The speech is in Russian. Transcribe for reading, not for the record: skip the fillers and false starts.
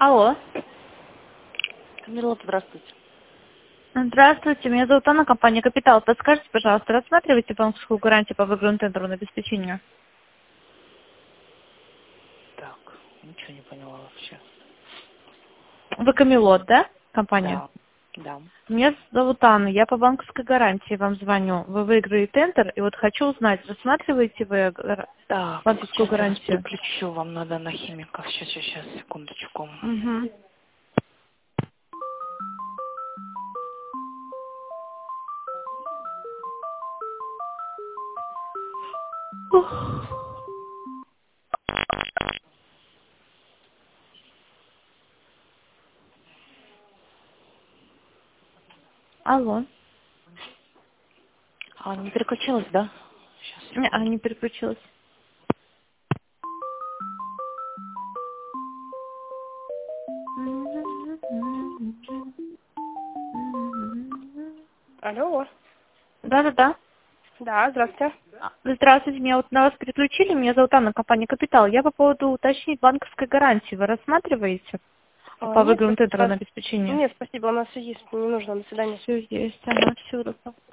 Алло. Камила, здравствуйте. Здравствуйте, меня зовут Анна, компания «Капитал». Подскажите, пожалуйста, рассматриваете банковскую гарантию по выигранному тендеру обеспечению? Так, ничего не поняла вообще. Вы Камелот, да, компания? Да, да. Меня зовут Анна, я по банковской гарантии вам звоню. Вы выиграли тендер, и вот хочу узнать, рассматриваете вы Так, банковскую сейчас я вас гарантию? переключу, вам надо на химиков. Сейчас, секундочку. Угу. Алло. А, не переключилась, да? Сейчас, секунду. Не переключилась. Алло. Да-да-да. Да, здравствуйте. Здравствуйте, меня вот на вас переключили. Меня зовут Анна, компания «Капитал». Я по поводу уточнить банковской гарантии. Вы рассматриваете по Нет, выигранному тендеру на спасибо. обеспечение? Нет, спасибо, у нас все есть, не нужно, до свидания. Все есть. Ага, все.